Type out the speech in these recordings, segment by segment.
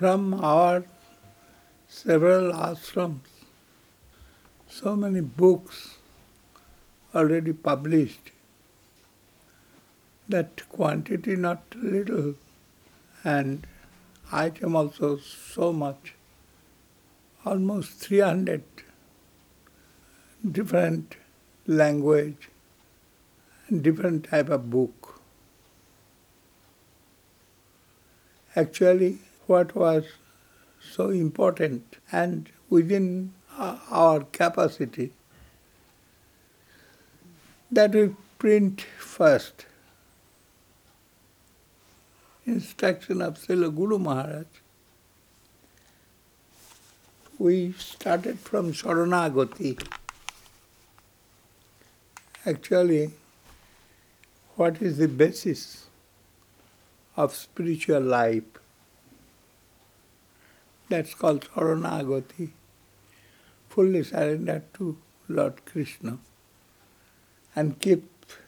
from our several ashrams, so many books already published, that quantity not little and item also so much, almost 300 different language and different type of book. Actually, what was so important and within our capacity, that we print first. Instruction of Srila Guru Maharaj. We started from Sharanagati. Actually, what is the basis of spiritual life? That's called Sharanagati. Fully surrendered to Lord Krishna and keep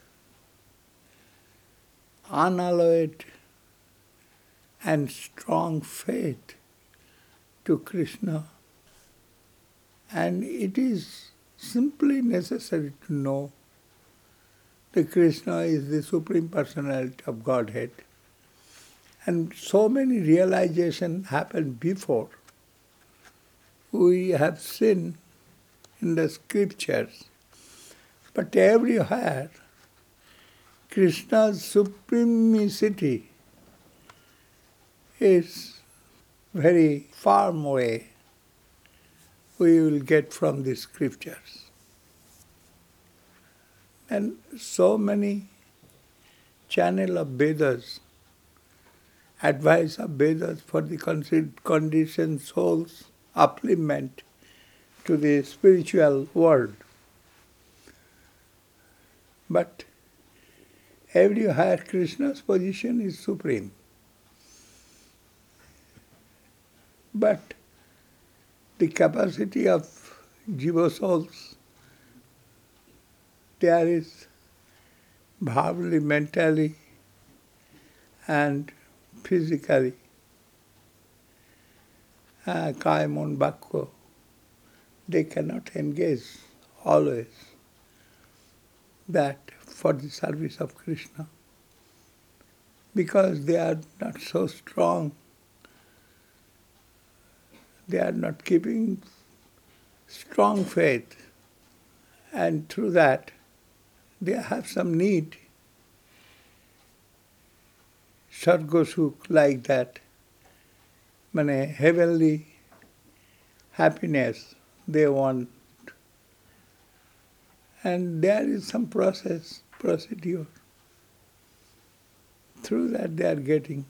unalloyed and strong faith to Krishna. And it is simply necessary to know that Krishna is the Supreme Personality of Godhead. And so many realizations happened before. We have seen in the scriptures, but everywhere Krishna's supremacy is very far away we will get from the scriptures. And so many channel of Vedas, advice of Vedas for the conditioned soul's upliftment to the spiritual world. But everywhere Krishna's position is supreme. But the capacity of jiva souls, there is bhavli, mentally and physically, kaya, mon, bhakya, they cannot engage always that for the service of Krishna, because they are not so strong. They are not keeping strong faith, and through that they have some need. Sargosuk like that, heavenly happiness they want. And there is some procedure. Through that they are getting.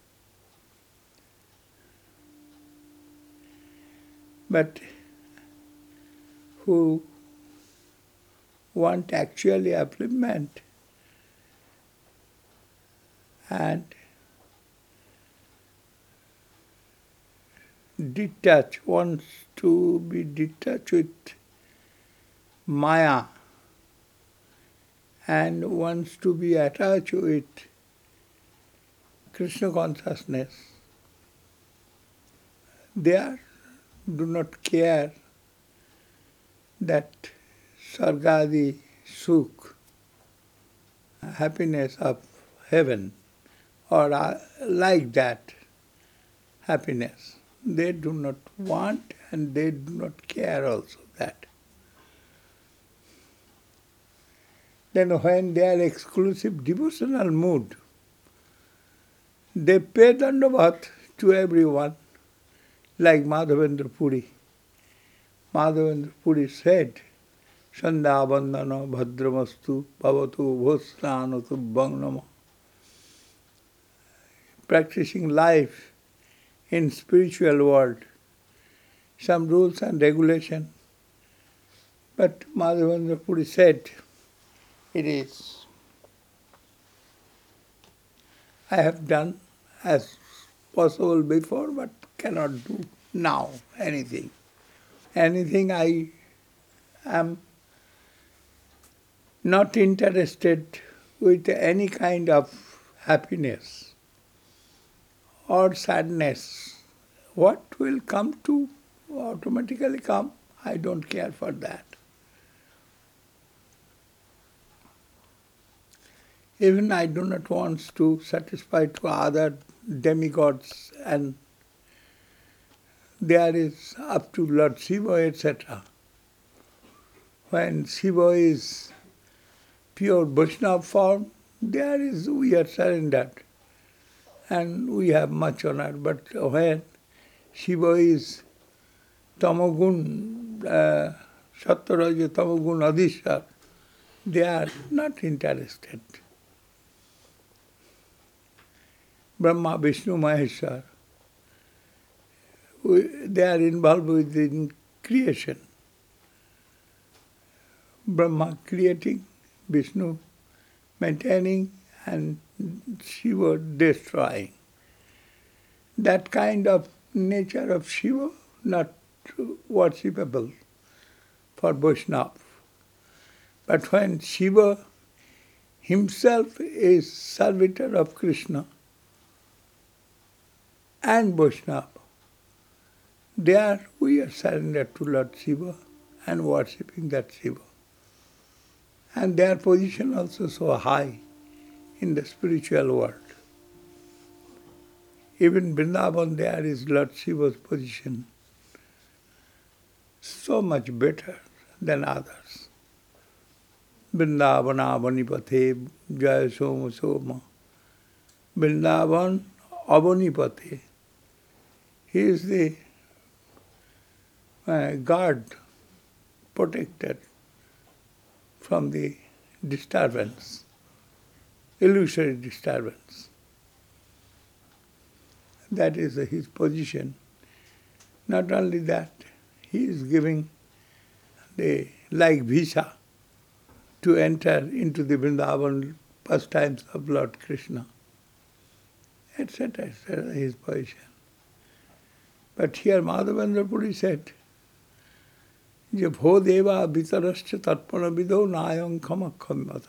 But who want actually upliftment and wants to be detached with Maya and wants to be attached with Krishna consciousness, they do not care that sargadi sukh, happiness of heaven, or like that happiness. They do not want and they do not care also that. Then when they are exclusive devotional mood, they pay dandavat to everyone, like Madhavendra Puri. Madhavendra Puri said, Sandhya bandhana bhadramastu bhavatu bhosnanatu bhangnama. Practicing life in spiritual world, some rules and regulation. But Madhavendra Puri said, it is, I have done as possible before, but cannot do now anything. Anything I am not interested with any kind of happiness or sadness what will come to automatically come, I don't care for that. Even I do not want to satisfy to other demigods, and there is up to Lord Shiva, etc. When Shiva is pure Vaishnava form, there is we are surrendered and we have much honor. But when Shiva is Tamagun, Sattva-raja Tamagun Adhishar, they are not interested. Brahma, Vishnu, Maheshwar, they are involved within creation. Brahma creating, Vishnu maintaining, and Shiva destroying. That kind of nature of Shiva not worshipable for Vaishnava. But when Shiva himself is servitor of Krishna and Vaishnava, there we are surrendered to Lord Shiva and worshipping that Shiva. And their position also so high in the spiritual world. Even Vrindavan, there is Lord Shiva's position so much better than others. Vrindavana Avanipathe Jaya Soma Soma. Vrindavan Avanipathe. He is the guard, protected from the disturbance, illusory disturbance. That is his position. Not only that, he is giving the like visa to enter into the Vrindavan pastimes of Lord Krishna, etc., etc., his position. But here Madhavendra Puri said, Je bho deva vitarascha tarpana vidho nayam khamakhamata.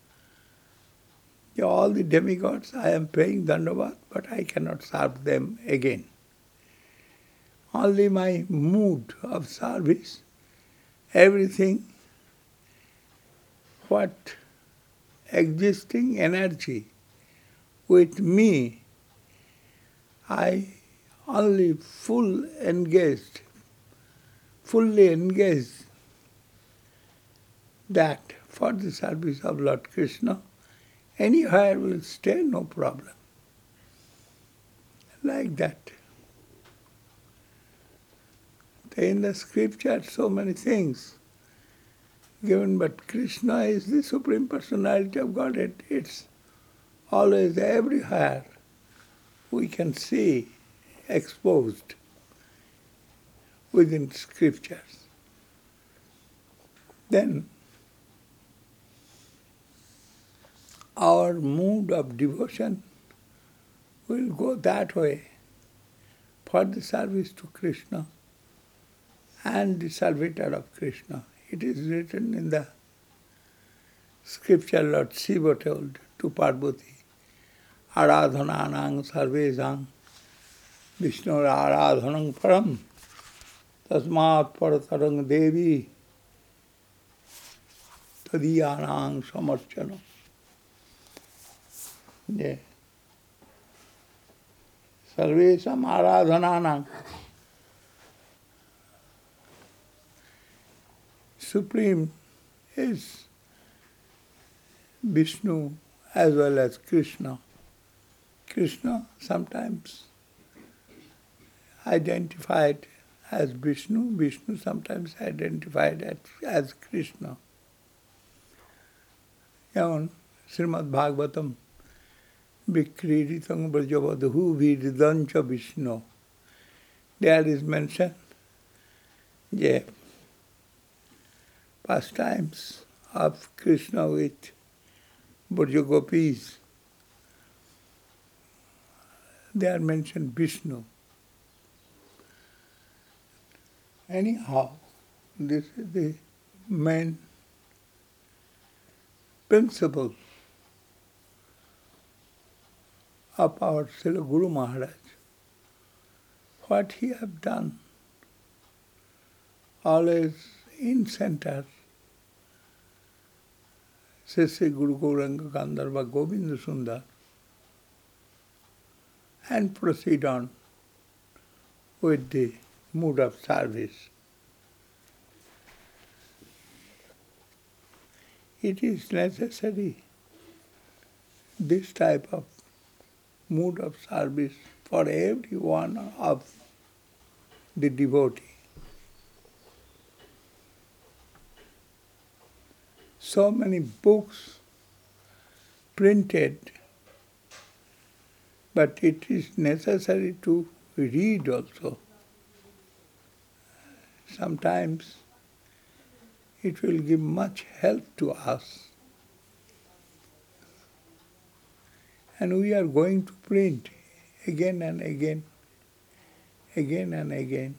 All the demigods, I am paying Dandavat, but I cannot serve them again. Only my mood of service, everything, what existing energy with me, I only fully engaged that for the service of Lord Krishna, anywhere will stay, no problem. Like that. In the scripture, so many things given, but Krishna is the Supreme Personality of Godhead. It's always everywhere we can see exposed within scriptures. Then our mood of devotion will go that way for the service to Krishna and the servitor of Krishna. It is written in the scripture, Lord Shiva told to Parvati, Aradhananang sarvesang Vishnu aradhanang param tasmat paratarang devi tadiyanang samarchanam. Yeah. Sarvesam aradhananang. Supreme is Vishnu as well as Krishna. Krishna sometimes identified as Vishnu, Vishnu sometimes identified as Krishna. Even Srimad Bhagavatam, Vikriritang Brajavadhu Viridancha Vishnu. There is mentioned, yeah, pastimes of Krishna with Brajagopis. They are mentioned Vishnu. Anyhow, this is the main principle of our Srila Guru Maharaj. what he have done, always in center, Sri Guru Gauranga Gandharva Govinda Sundar, and proceed on with the mood of service. It is necessary, this type of mood of service for every one of the devotee. So many books printed, but it is necessary to read also. Sometimes it will give much help to us. And we are going to print again and again, again and again.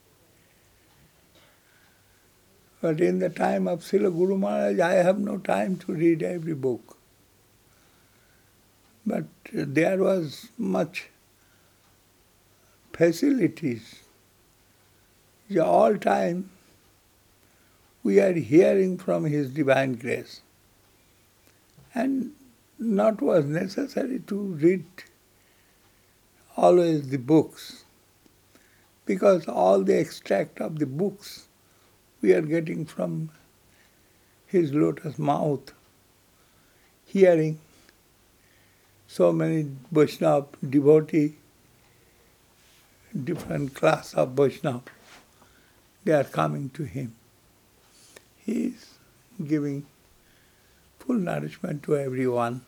But in the time of Srila Guru Maharaj, I have no time to read every book. But there was much facilities. All time we are hearing from His divine grace. And not was necessary to read always the books, because all the extract of the books we are getting from His lotus mouth, hearing so many Vaishnava devotee, different class of Vaishnava, they are coming to Him. He is giving full nourishment to everyone.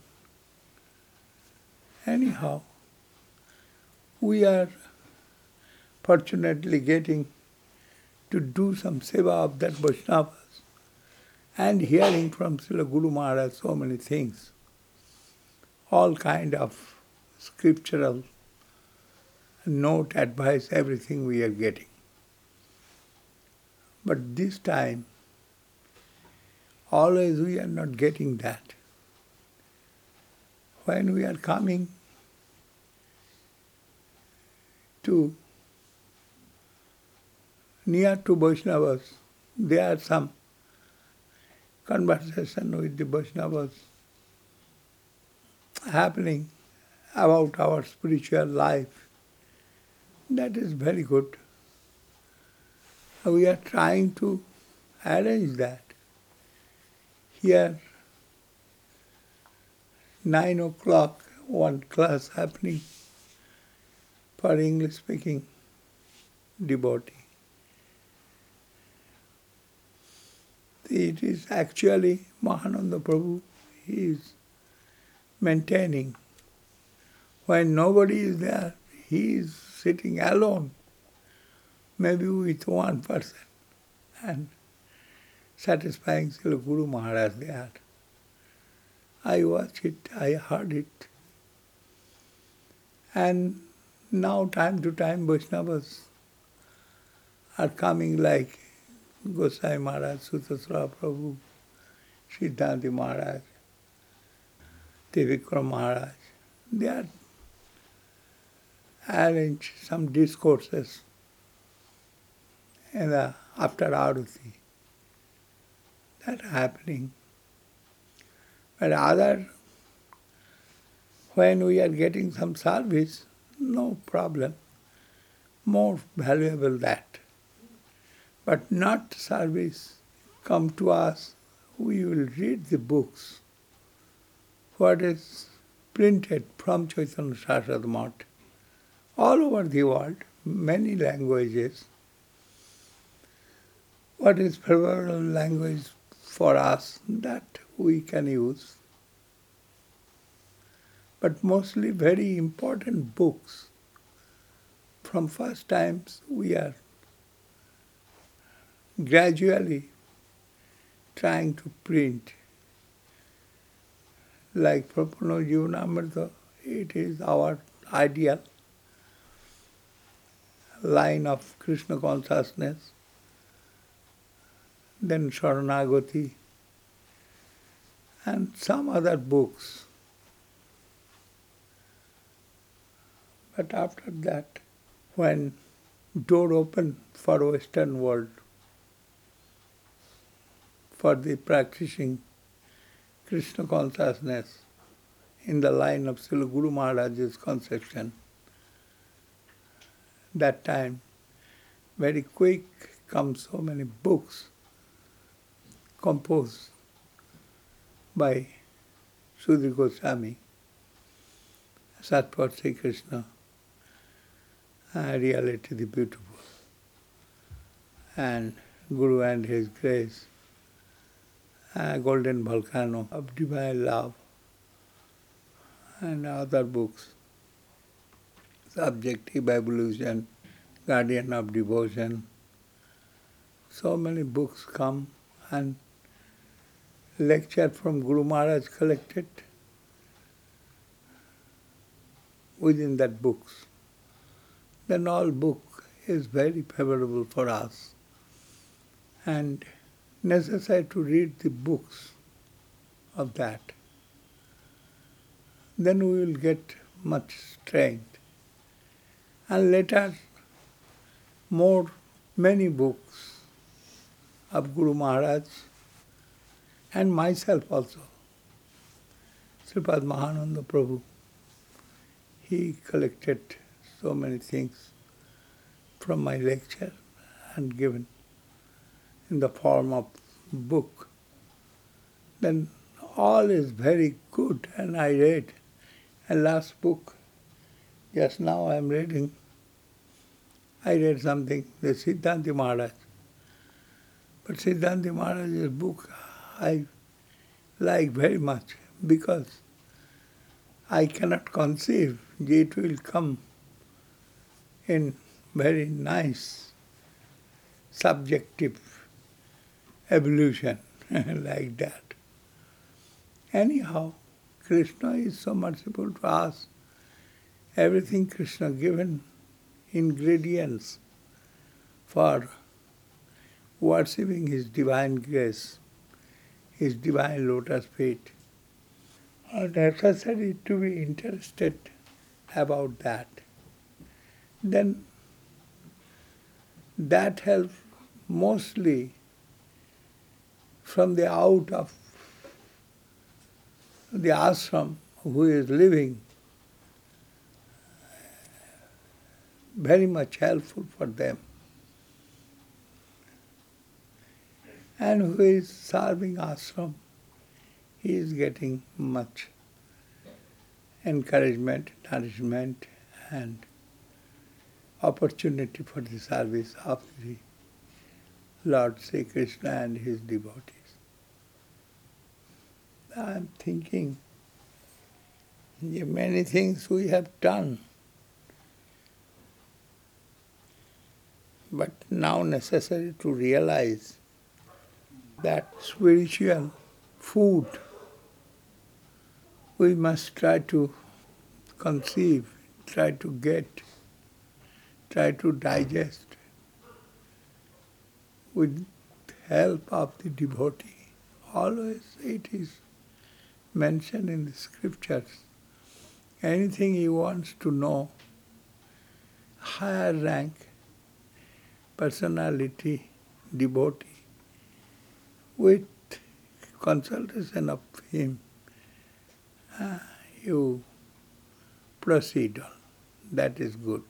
Anyhow, we are fortunately getting to do some seva of that Vaishnavas and hearing from Srila Guru Maharaj so many things. All kind of scriptural note, advice, everything we are getting. But this time, always we are not getting that. When we are coming to near to Vaishnavas, there are some conversation with the Vaishnavas happening about our spiritual life. That is very good. We are trying to arrange that. Here, 9 o'clock, one class happening for English-speaking devotee. It is actually Mahananda Prabhu, he is maintaining. When nobody is there, he is sitting alone, maybe with one person, and satisfying Srila Guru Maharaj there. I watched it, I heard it. And now time to time Vaishnavas are coming like Gosai Maharaj, Sutasra Prabhu, Siddhanti Maharaj, Trivikram Maharaj. They are arrange some discourses and after Aruti. That happening. But other, when we are getting some service, no problem. More valuable that. But not service. Come to us, we will read the books. What is printed from Chaitanya Saraswati Math, all over the world, many languages. What is favorable language for us, that we can use. But mostly very important books. From first times we are gradually trying to print. Like Prapanna Jivanamrita, it is our ideal line of Krishna consciousness. Then Sharanagati and some other books. But after that, when door opened for Western world, for the practicing Krishna consciousness in the line of Srila Guru Maharaj's conception, that time very quick come so many books composed by Sudhir Goswami, Satpur Sri Krishna, Reality the Beautiful, and Guru and His Grace, Golden Volcano of Divine Love, and other books, Subjective Evolution, Guardian of Devotion. So many books come and lecture from Guru Maharaj collected within that books. Then all book is very favorable for us and necessary to read the books of that. Then we will get much strength. And later many books of Guru Maharaj and myself also. Sripad Mahananda Prabhu, he collected so many things from my lecture and given in the form of book. Then all is very good, and I read. And last book, just now I am reading, I read something, the Siddhanti Maharaj. But Siddhanti Maharaj's book I like very much because I cannot conceive it will come in very nice subjective evolution like that. Anyhow, Krishna is so merciful to us. Everything Krishna given ingredients for worshipping His divine grace, His divine lotus feet. Are necessary to be interested about that. Then that helps mostly from the out of the ashram who is living, very much helpful for them. And who is serving ashram, he is getting much encouragement, nourishment, and opportunity for the service of the Lord Sri Krishna and his devotees. I am thinking many things we have done, but now necessary to realize that spiritual food we must try to conceive, try to get, try to digest with help of the devotee. Always it is mentioned in the scriptures. Anything he wants to know, higher rank, personality, devotee, with consultation of him, you proceed on. That is good.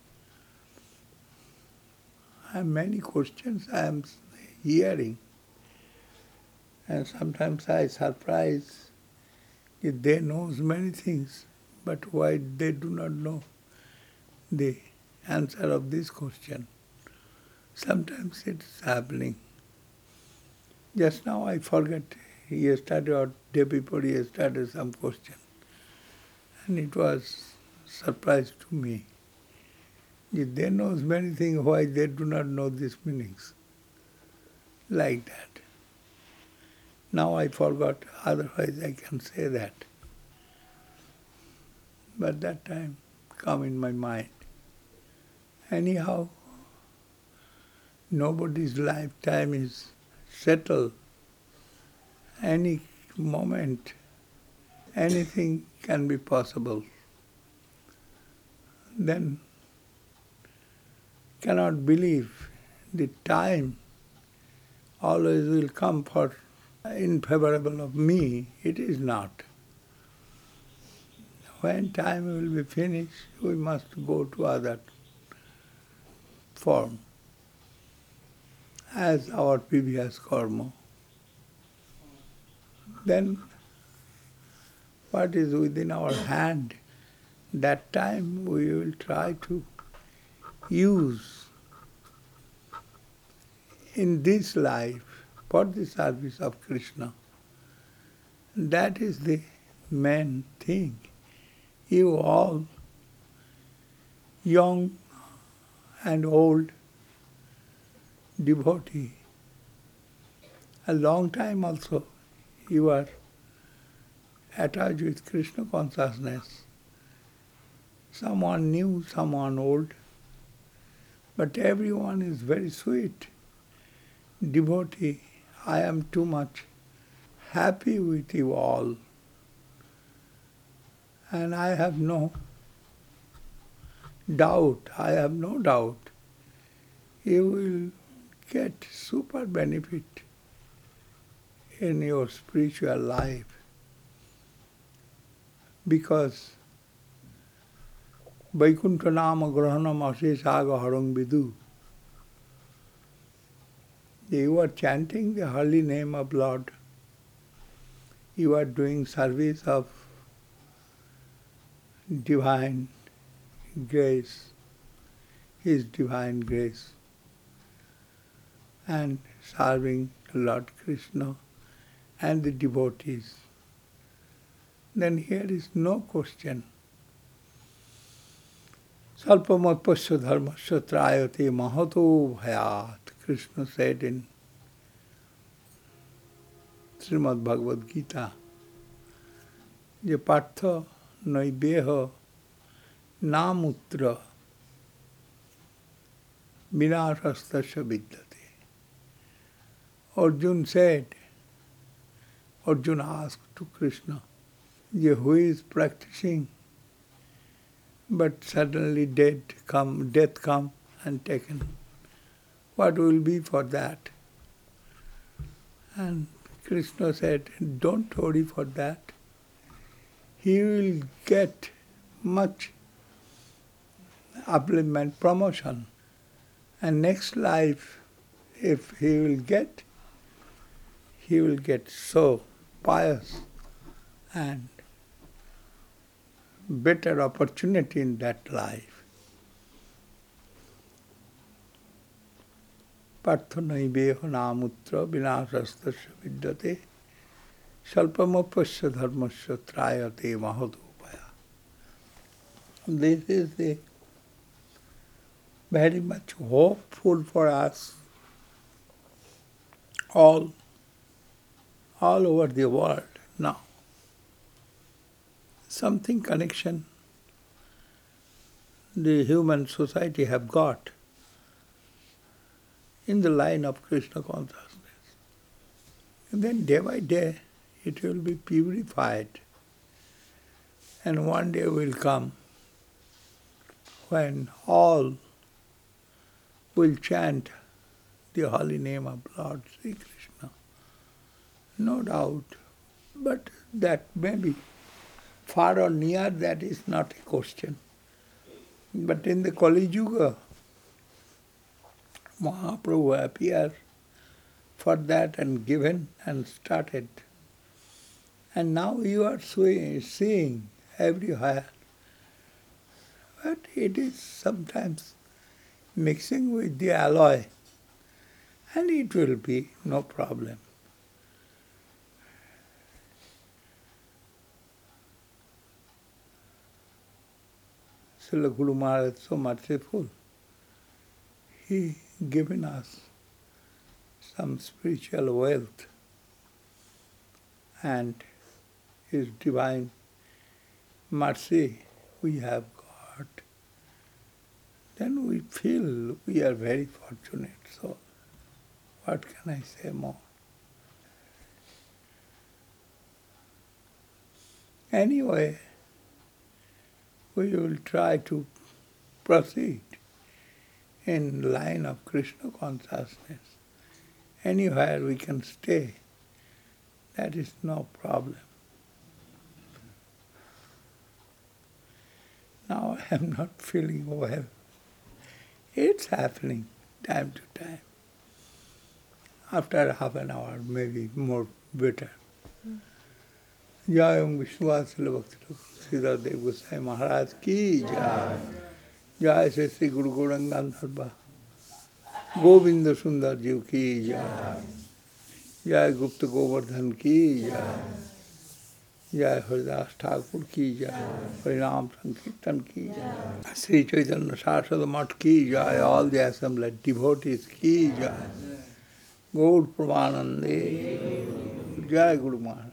Many questions I am hearing, and sometimes I surprise that they know many things, but why they do not know the answer of this question. Sometimes it is happening. Just now I forgot yesterday or day before yesterday some question, and it was surprise to me. If they know many things, why they do not know these meanings? Like that. Now I forgot, otherwise I can say that. But that time come in my mind. Anyhow, nobody's lifetime is settled. Any moment, anything can be possible. Then cannot believe the time always will come for in favorable of me. It is not. When time will be finished, we must go to other form as our previous karma. Then what is within our hand, that time we will try to use in this life for the service of Krishna. That is the main thing. You all, young and old devotee, a long time also you are attached with Krishna consciousness. Someone new, someone old, but everyone is very sweet. Devotee, I am too much happy with you all, and I have no doubt, you will get super benefit in your spiritual life, because Vaikuntha Nama Grahanam Ashesaga Harang Vidu. You are chanting the holy name of Lord. You are doing service of divine grace, His divine grace, and serving Lord Krishna and the devotees. Then here is no question. Salpamatpasya dharmasya trayate mahato bhayat. Krishna said in Srimad Bhagavad Gita, Je partha naibeha namutra vinashastasya vidyate. Arjuna asked to Krishna, who is practicing, but suddenly death come and taken. What will be for that? And Krishna said, don't worry for that. He will get much upliftment, promotion. And next life, if he will get so pious and better opportunity in that life. Partha naibeha namutra vinashastasya vidyate salpamapasya dharmasya trayate mahadopaya. This is the very much hopeful for us all over the world now. Something connection the human society have got in the line of Krishna consciousness. And then day by day it will be purified. And one day will come when all will chant the holy name of Lord Sri Krishna. No doubt. But that may be far or near, that is not a question. But in the Kali Yuga, Mahaprabhu appeared for that and given and started. And now you are seeing everywhere. But it is sometimes mixing with the alloy, and it will be no problem. Srila Guru Maharaj is so merciful. He given us some spiritual wealth, and His divine mercy we have got. Then we feel we are very fortunate. So what can I say more? we will try to proceed in line of Krishna consciousness. Anywhere we can stay, that is no problem. Now I am not feeling well. It's happening time to time. After half an hour, maybe more better. जय ओम विश्वासल भक्त श्रीधर देव गोसाई महाराज की जय। जय से श्री गुरु गौरंगाधर गोविंद सुंदर जीव की जय। जय गुप्त गोवर्धन की जय। जय हरिदास ठाकुर की जय। हरिनाम संकीर्तन की जय। श्री चैतन्य सारस्वत मठ की जय। ऑल द असेंबल्ड डिवोटीज की जय। गौर प्रमानंदे जय गुरु महाराज।